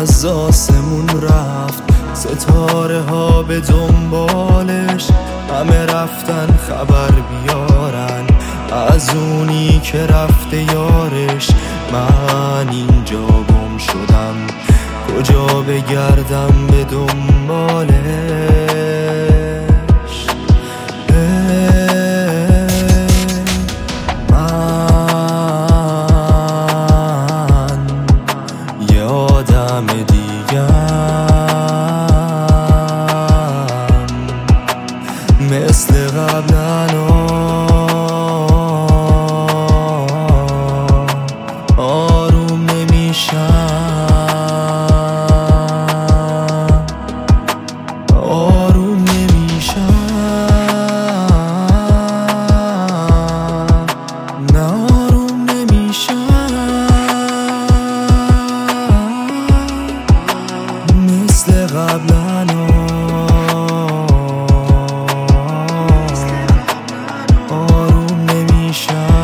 از آسمون رفت، ستاره ها به دنبالش، همه رفتن خبر بیارن از اونی که رفته یارش. من اینجا گم شدم، کجا بگردم به دنبالش؟ من یه آدم دیگم، مثل قبلا آروم نمیشم، آروم نمیشم، نه آروم نمیشم، مثل قبلا آروم نمیشم.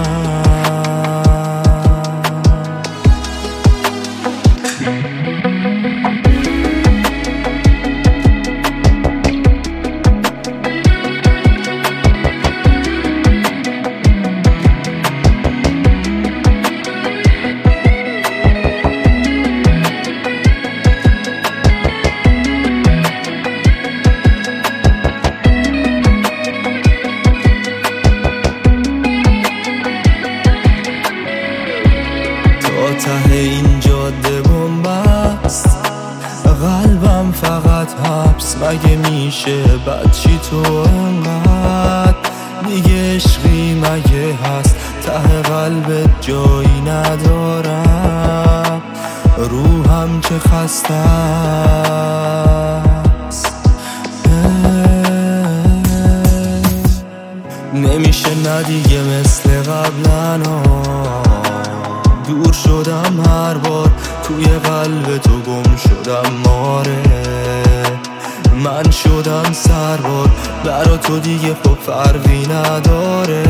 ته این جاده بنبست، قلبم فقط حبس. مگه میشه بد چی تو انقدر دیگه عشقی مگه هست؟ ته قلبت جایی ندارم، روحم چه خسته است. نمیشه نه دیگه مثل قبلا، دور شدم هر بار، توی قلب تو گم شدم. ماره من شدم سربار، برا تو دیگه خب فرقی نداره.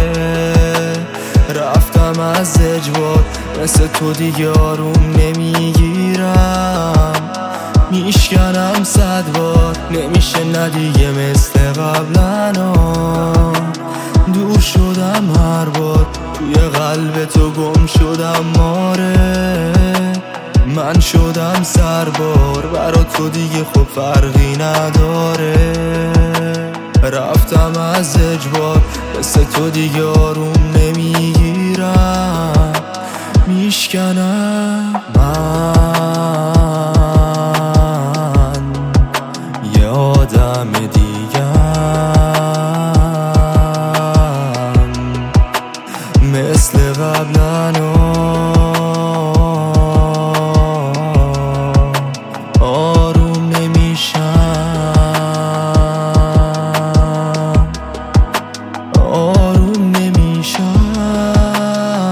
رفتم از اجبار، مثل تو دیگه آروم نمیگیرم، میشکنم 100 بار. نمیشه نه دیگه مثل قبلا، دور شدم هر بار، توی قلب تو گم شدم. ماره من شدم سربار، برا تو دیگه خب فرقی نداره. رفتم از اجبار، مثل تو دیگه آروم نمیگیرم، میشکنم. من یه آدم دیگم، مثل قبلا آروم نمیشم، آروم نمیشم،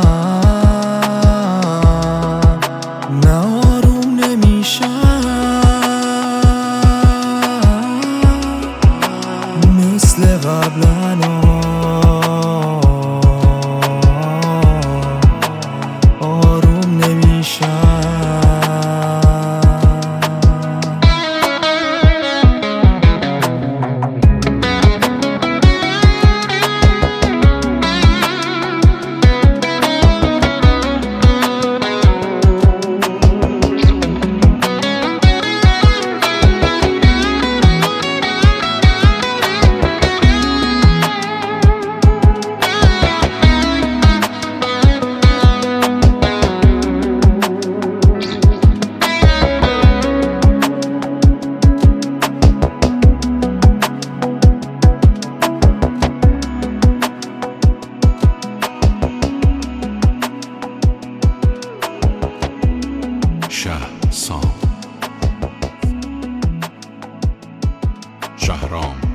نه آروم نمیشم، مثل قبلا آروم نمیشم. شهرام